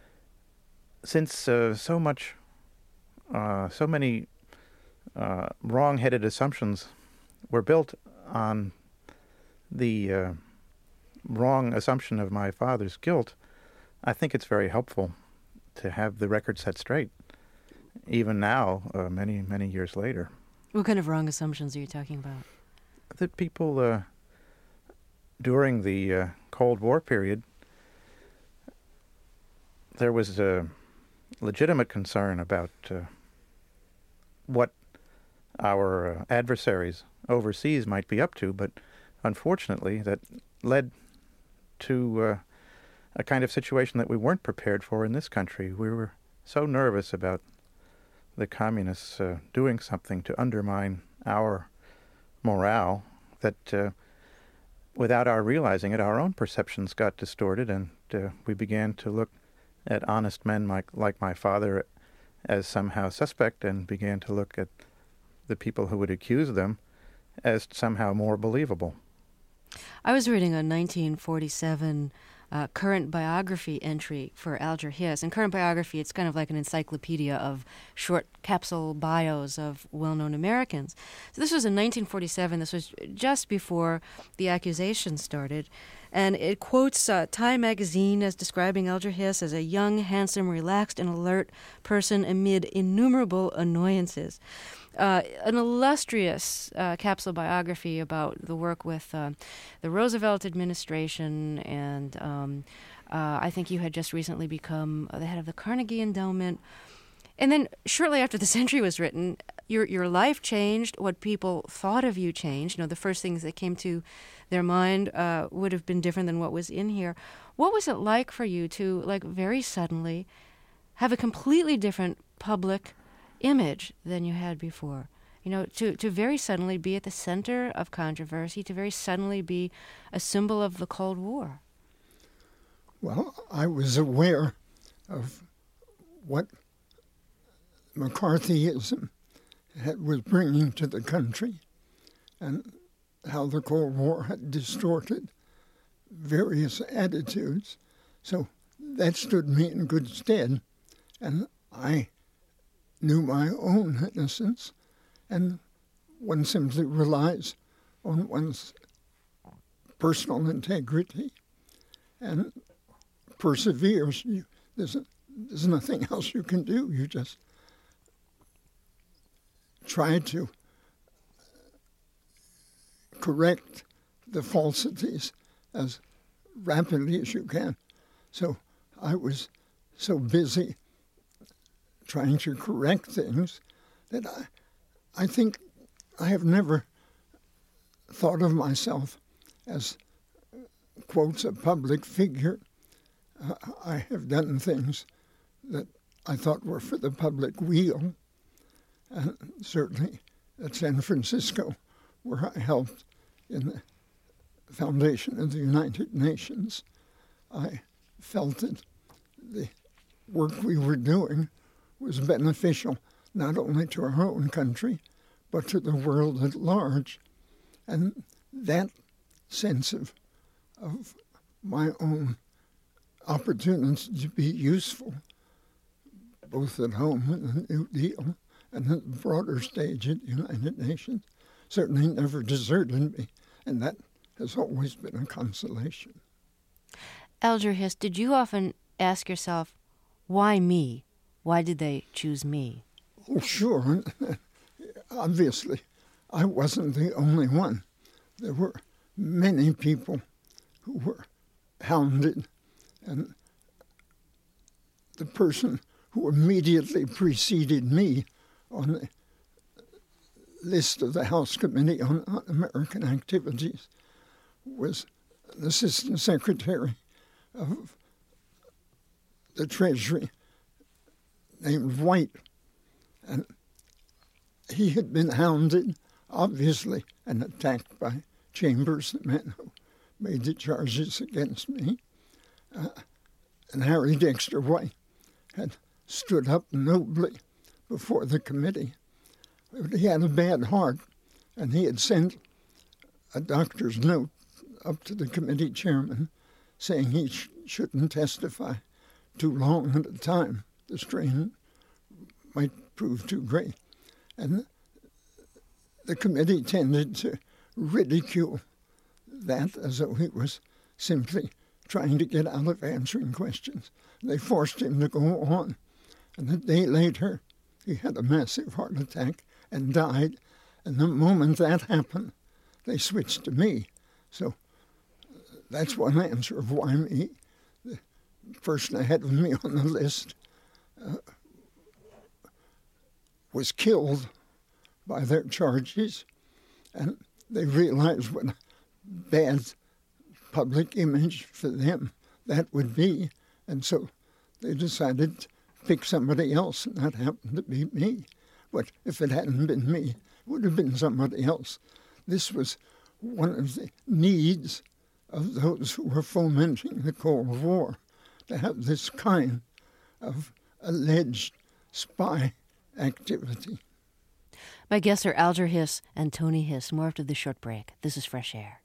since uh, so much Uh, so many uh, wrong-headed assumptions were built on the uh, wrong assumption of my father's guilt, I think it's very helpful to have the record set straight, even now, uh, many, many years later. What kind of wrong assumptions are you talking about? That people, uh, during the uh, Cold War period, there was a legitimate concern about uh, what our uh, adversaries overseas might be up to, but unfortunately that led to uh, a kind of situation that we weren't prepared for in this country. We were so nervous about the communists uh, doing something to undermine our morale that uh, without our realizing it, our own perceptions got distorted, and uh, we began to look at honest men like, like my father as somehow suspect, and began to look at the people who would accuse them as somehow more believable. I was reading a nineteen forty-seven uh, current biography entry for Alger Hiss. In current biography, it's kind of like an encyclopedia of short capsule bios of well-known Americans. So this was in nineteen forty-seven. This was just before the accusations started. And it quotes uh, Time magazine as describing Alger Hiss as a young, handsome, relaxed, and alert person amid innumerable annoyances. Uh, an illustrious uh, capsule biography about the work with uh, the Roosevelt administration, and um, uh, I think you had just recently become the head of the Carnegie Endowment. And then shortly after this entry was written, your your life changed. What people thought of you changed. You know, the first things that came to their mind uh, would have been different than what was in here. What was it like for you to, like, very suddenly have a completely different public image than you had before? You know, to, to very suddenly be at the center of controversy, to very suddenly be a symbol of the Cold War. Well, I was aware of what McCarthyism had, was bringing to the country, and how the Cold War had distorted various attitudes. So that stood me in good stead, and I knew my own innocence, and one simply relies on one's personal integrity and perseveres. You, there's, there's nothing else you can do. You just try to correct the falsities as rapidly as you can. So I was so busy trying to correct things that I, I think I have never thought of myself as, quotes, a public figure. Uh, I have done things that I thought were for the public weal, and certainly at San Francisco, where I helped in the foundation of the United Nations, I felt that the work we were doing was beneficial not only to our own country, but to the world at large. And that sense of, of my own opportunity to be useful, both at home and the New Deal and at the broader stage at the United Nations, certainly never deserted me, and that has always been a consolation. Alger Hiss, did you often ask yourself, why me? Why did they choose me? Oh, sure. Obviously, I wasn't the only one. There were many people who were hounded, and the person who immediately preceded me on the list of the House Committee on Un-American Activities was an Assistant Secretary of the Treasury named White. And he had been hounded, obviously, and attacked by Chambers, the man who made the charges against me. Uh, and Harry Dexter White had stood up nobly before the committee. But he had a bad heart, and he had sent a doctor's note up to the committee chairman saying he sh- shouldn't testify too long at a time. The strain might prove too great. And the committee tended to ridicule that as though he was simply trying to get out of answering questions. They forced him to go on. And a day later, he had a massive heart attack and died. And the moment that happened, they switched to me. So that's one answer of why me. The person ahead of me on the list uh, was killed by their charges, and they realized what a bad public image for them that would be, and so they decided to pick somebody else, and that happened to be me. But if it hadn't been me, it would have been somebody else. This was one of the needs of those who were fomenting the Cold War, to have this kind of alleged spy activity. My guests are Alger Hiss and Tony Hiss. More after this short break. This is Fresh Air.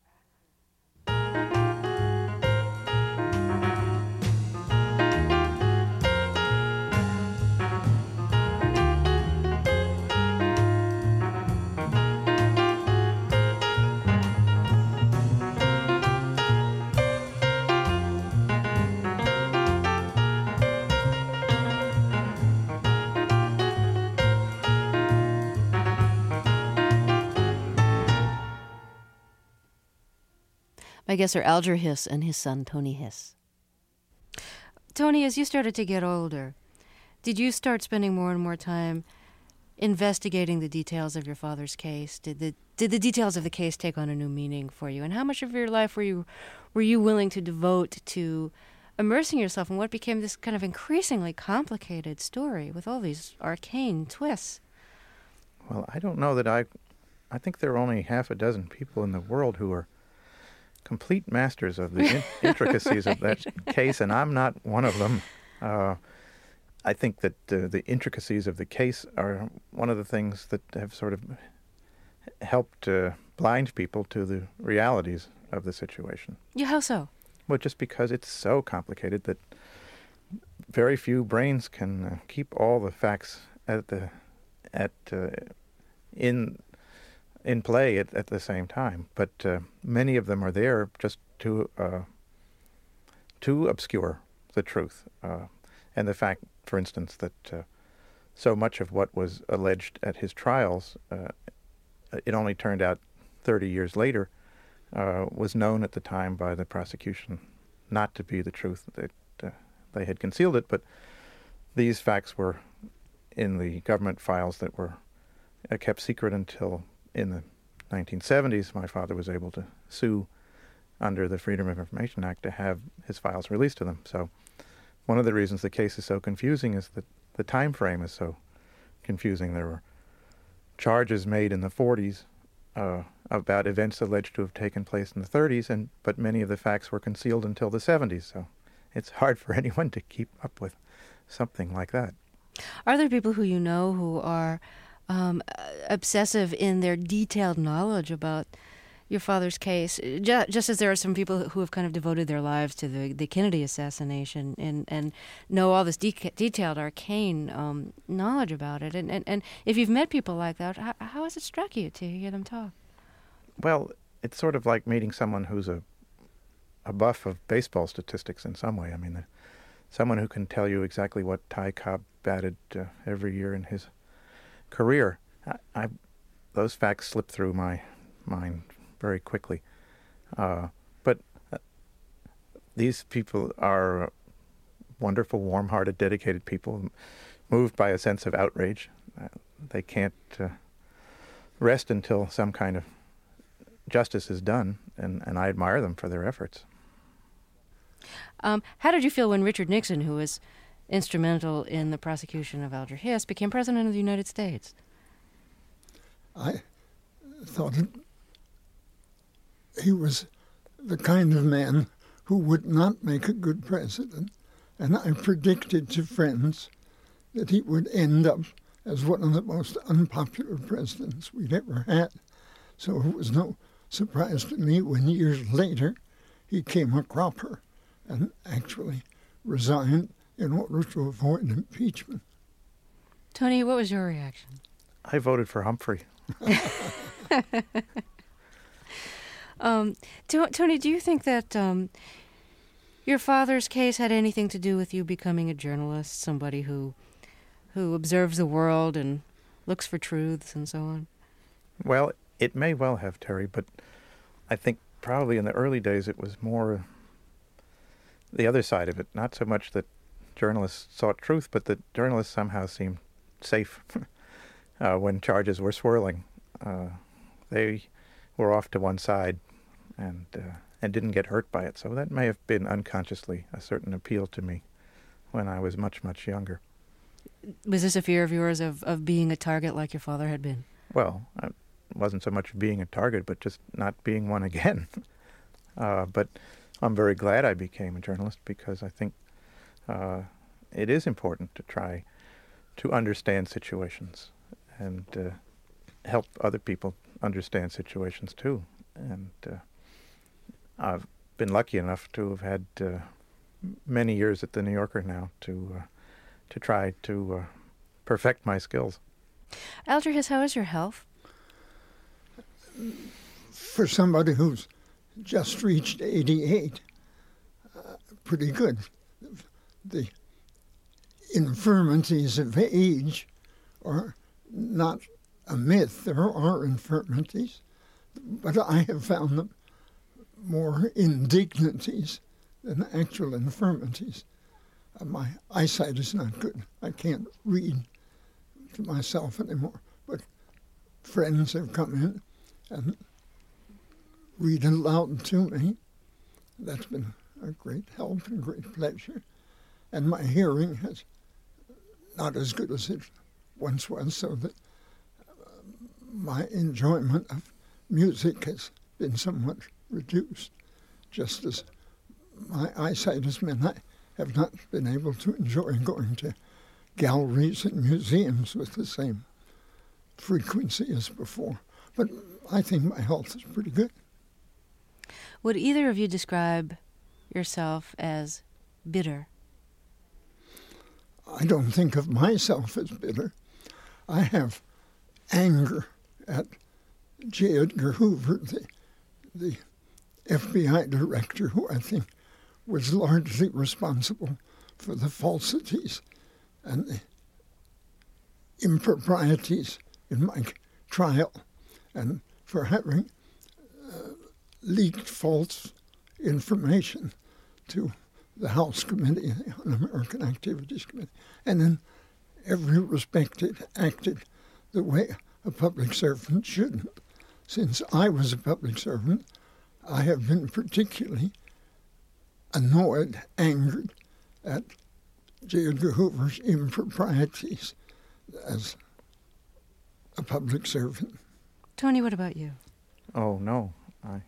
My guests are Alger Hiss and his son, Tony Hiss. Tony, as you started to get older, did you start spending more and more time investigating the details of your father's case? Did the did the details of the case take on a new meaning for you? And how much of your life were you were you willing to devote to immersing yourself in what became this kind of increasingly complicated story with all these arcane twists? Well, I don't know that I... I think there are only half a dozen people in the world who are complete masters of the in- intricacies right. of that case, and I'm not one of them. Uh, I think that uh, the intricacies of the case are one of the things that have sort of helped uh, blind people to the realities of the situation. Yeah, how so? Well, just because it's so complicated that very few brains can uh, keep all the facts at the at uh, in in play at, at the same time. But uh, many of them are there just to uh, to obscure the truth, uh, and the fact, for instance, that uh, so much of what was alleged at his trials, uh, it only turned out thirty years later, uh, was known at the time by the prosecution not to be the truth. That uh, they had concealed it, but these facts were in the government files that were uh, kept secret until in the nineteen seventies my father was able to sue under the Freedom of Information Act to have his files released to them. So one of the reasons the case is so confusing is that the time frame is so confusing. There were charges made in the forties uh, about events alleged to have taken place in the thirties, and but many of the facts were concealed until the seventies. So it's hard for anyone to keep up with something like that. Are there people who you know who are um, obsessive in their detailed knowledge about your father's case, just, just as there are some people who have kind of devoted their lives to the, the Kennedy assassination and, and know all this de- detailed, arcane um, knowledge about it? And, and, and if you've met people like that, how, how has it struck you to hear them talk? Well, it's sort of like meeting someone who's a a buff of baseball statistics in some way. I mean, the, someone who can tell you exactly what Ty Cobb batted uh, every year in his career. I, I, those facts slip through my mind very quickly. Uh, but uh, these people are wonderful, warm-hearted, dedicated people, moved by a sense of outrage. Uh, they can't uh, rest until some kind of justice is done, and, and I admire them for their efforts. Um, how did you feel when Richard Nixon, who was instrumental in the prosecution of Alger Hiss, became President of the United States? I thought it, he was the kind of man who would not make a good president, and I predicted to friends that he would end up as one of the most unpopular presidents we'd ever had. So it was no surprise to me when years later he came a cropper and actually resigned in order to avoid impeachment. Tony, what was your reaction? I voted for Humphrey. um, Tony, do you think that um, your father's case had anything to do with you becoming a journalist, somebody who who observes the world and looks for truths and so on? Well, it may well have, Terry, but I think probably in the early days it was more the other side of it. Not so much that journalists sought truth, but that journalists somehow seemed safe uh, when charges were swirling. Uh, they were off to one side and uh, and didn't get hurt by it. So that may have been unconsciously a certain appeal to me when I was much, much younger. Was this a fear of yours of, of being a target like your father had been? Well, it wasn't so much being a target, but just not being one again. uh, but I'm very glad I became a journalist because I think uh, it is important to try to understand situations and uh, help other people understand situations too. And uh, I've been lucky enough to have had uh, many years at the New Yorker now to uh, to try to uh, perfect my skills. Alger Hiss, how is your health? For somebody who's just reached eighty-eight, uh, pretty good. The infirmities of age are not a myth. There are infirmities, but I have found them more indignities than actual infirmities. Uh, my eyesight is not good. I can't read to myself anymore. But friends have come in and read aloud to me. That's been a great help and great pleasure. And my hearing is not as good as it once was, so that uh, my enjoyment of music has been somewhat reduced, just as my eyesight has been. I have not been able to enjoy going to galleries and museums with the same frequency as before. But I think my health is pretty good. Would either of you describe yourself as bitter? I don't think of myself as bitter. I have anger at J. Edgar Hoover, the, the F B I director, who I think was largely responsible for the falsities and the improprieties in my trial, and for having uh, leaked false information to the House Committee on American Activities Committee. And in every respect, it acted the way a public servant shouldn't. Since I was a public servant, I have been particularly annoyed, angered at J. Edgar Hoover's improprieties as a public servant. Tony, what about you? Oh, no. I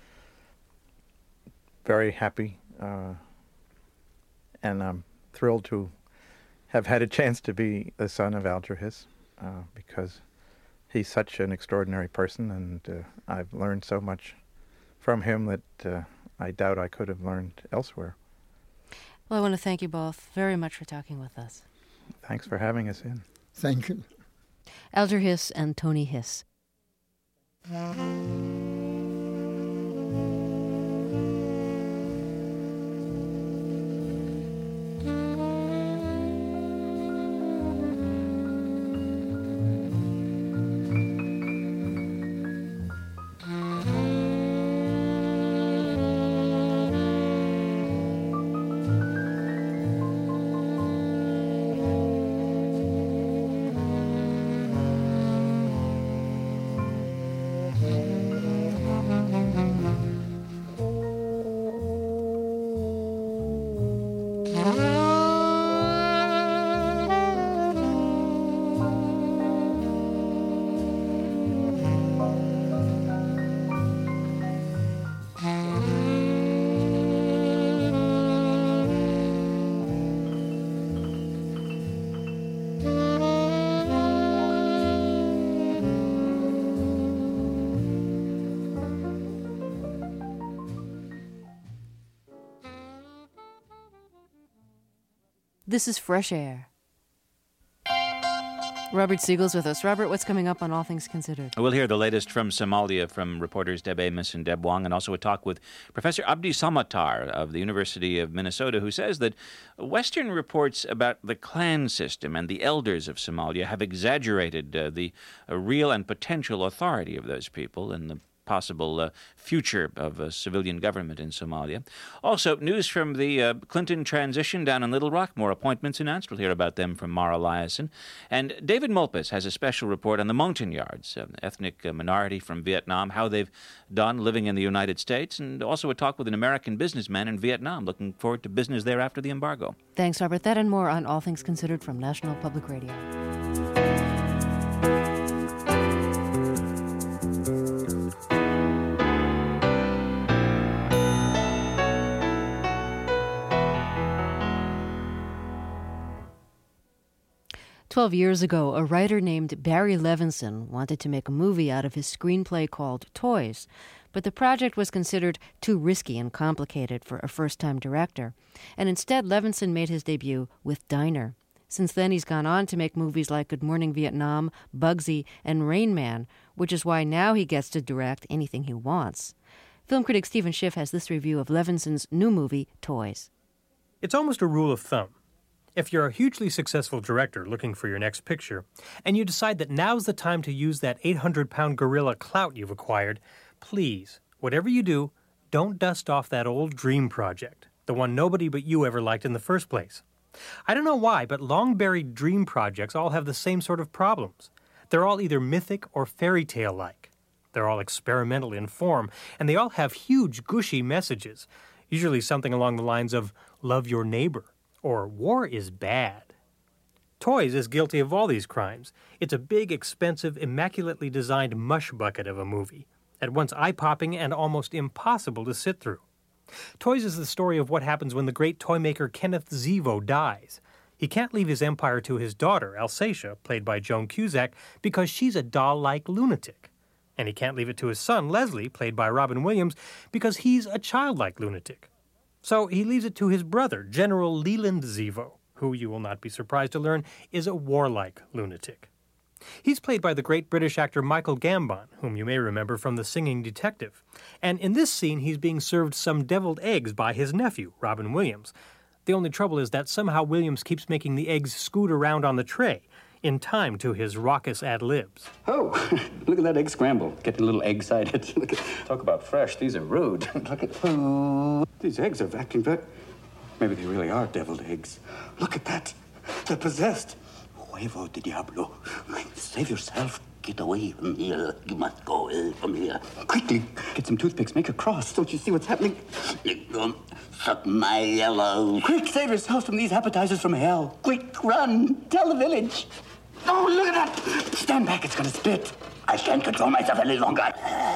very happy, uh, and I'm thrilled to have had a chance to be the son of Alger Hiss, uh, because he's such an extraordinary person, and uh, I've learned so much from him that uh, I doubt I could have learned elsewhere. Well, I want to thank you both very much for talking with us. Thanks for having us in. Thank you. Alger Hiss and Tony Hiss. This is Fresh Air. Robert Siegel's with us. Robert, what's coming up on All Things Considered? We'll hear the latest from Somalia from reporters Deb Amos and Deb Wong, and also a talk with Professor Abdi Samatar of the University of Minnesota, who says that Western reports about the clan system and the elders of Somalia have exaggerated uh, the uh, real and potential authority of those people and the possible uh, future of a civilian government in Somalia. Also, news from the uh, Clinton transition down in Little Rock. More appointments announced. We'll hear about them from Mara Eliason. And David Molpes has a special report on the Montagnards, an ethnic uh, minority from Vietnam, how they've done living in the United States, and also a talk with an American businessman in Vietnam. Looking forward to business there after the embargo. Thanks, Robert. That and more on All Things Considered from National Public Radio. Twelve years ago, a writer named Barry Levinson wanted to make a movie out of his screenplay called Toys, but the project was considered too risky and complicated for a first-time director, and instead Levinson made his debut with Diner. Since then, he's gone on to make movies like Good Morning Vietnam, Bugsy, and Rain Man, which is why now he gets to direct anything he wants. Film critic Stephen Schiff has this review of Levinson's new movie, Toys. It's almost a rule of thumb. If you're a hugely successful director looking for your next picture, and you decide that now's the time to use that eight hundred pound gorilla clout you've acquired, please, whatever you do, don't dust off that old dream project, the one nobody but you ever liked in the first place. I don't know why, but long-buried dream projects all have the same sort of problems. They're all either mythic or fairy tale-like. They're all experimental in form, and they all have huge, gushy messages, usually something along the lines of, love your neighbor, or war is bad. Toys is guilty of all these crimes. It's a big, expensive, immaculately designed mush bucket of a movie, at once eye-popping and almost impossible to sit through. Toys is the story of what happens when the great toy maker Kenneth Zevo dies. He can't leave his empire to his daughter, Alsatia, played by Joan Cusack, because she's a doll-like lunatic. And he can't leave it to his son, Leslie, played by Robin Williams, because he's a childlike lunatic. So he leaves it to his brother, General Leland Zevo, who you will not be surprised to learn is a warlike lunatic. He's played by the great British actor Michael Gambon, whom you may remember from The Singing Detective. And in this scene, he's being served some deviled eggs by his nephew, Robin Williams. The only trouble is that somehow Williams keeps making the eggs scoot around on the tray, in time to his raucous ad-libs. Oh, look at that egg scramble. Getting a little egg-sided. Look at, talk about fresh. These are rude. Look at, oh, these eggs are acting very... Maybe they really are deviled eggs. Look at that. They're possessed. Huevo de Diablo. Save yourself. Get away from here. You must go away from here. Quickly. Get some toothpicks. Make a cross. Don't you see what's happening? Suck my yellow. Quick, save yourself from these appetizers from hell. Quick, run. Tell the village. Oh, look at that. Stand back. It's going to spit. I can't control myself any longer.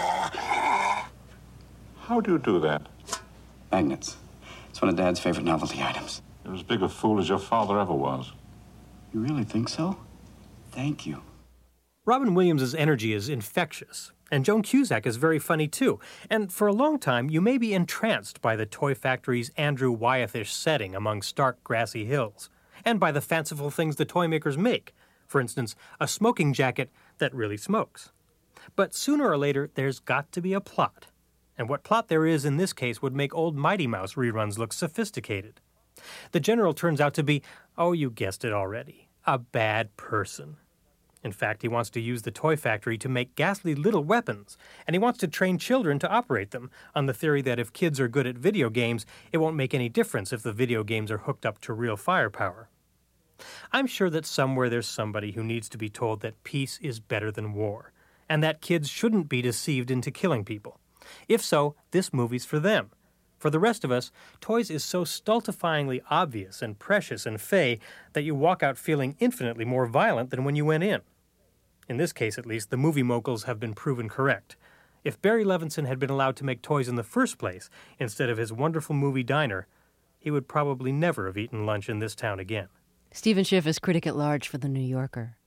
How do you do that? Magnets. It's one of Dad's favorite novelty items. You're as big a fool as your father ever was. You really think so? Thank you. Robin Williams' energy is infectious, and Joan Cusack is very funny too. And for a long time, you may be entranced by the toy factory's Andrew Wyeth-ish setting among stark grassy hills, and by the fanciful things the toy makers make. For instance, a smoking jacket that really smokes. But sooner or later, there's got to be a plot. And what plot there is in this case would make old Mighty Mouse reruns look sophisticated. The general turns out to be, oh, you guessed it already, a bad person. In fact, he wants to use the toy factory to make ghastly little weapons, and he wants to train children to operate them, on the theory that if kids are good at video games, it won't make any difference if the video games are hooked up to real firepower. I'm sure that somewhere there's somebody who needs to be told that peace is better than war, and that kids shouldn't be deceived into killing people. If so, this movie's for them. For the rest of us, Toys is so stultifyingly obvious and precious and fey that you walk out feeling infinitely more violent than when you went in. In this case, at least, the movie moguls have been proven correct. If Barry Levinson had been allowed to make toys in the first place, instead of his wonderful movie diner, he would probably never have eaten lunch in this town again. Stephen Schiff is critic at large for The New Yorker.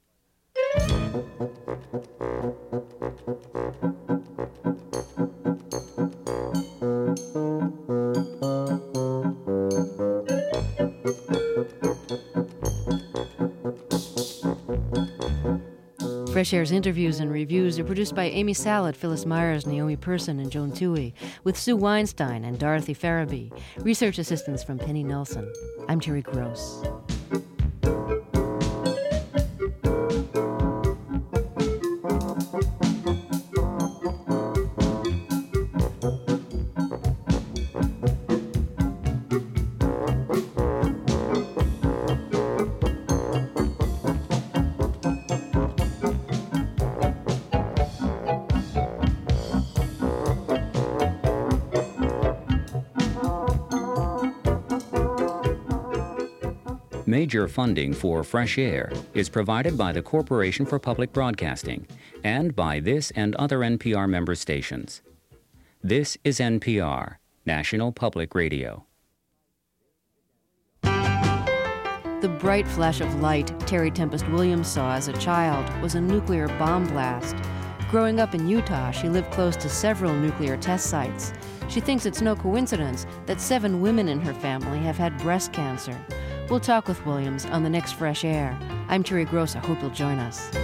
Fresh Air's interviews and reviews are produced by Amy Salad, Phyllis Myers, Naomi Person, and Joan Toohey, with Sue Weinstein and Dorothy Farabee. Research assistance from Penny Nelson. I'm Terry Gross. Major funding for Fresh Air is provided by the Corporation for Public Broadcasting and by this and other N P R member stations. This is N P R, National Public Radio. The bright flash of light Terry Tempest Williams saw as a child was a nuclear bomb blast. Growing up in Utah, she lived close to several nuclear test sites. She thinks it's no coincidence that seven women in her family have had breast cancer. We'll talk with Williams on the next Fresh Air. I'm Terry Gross. I hope you'll join us.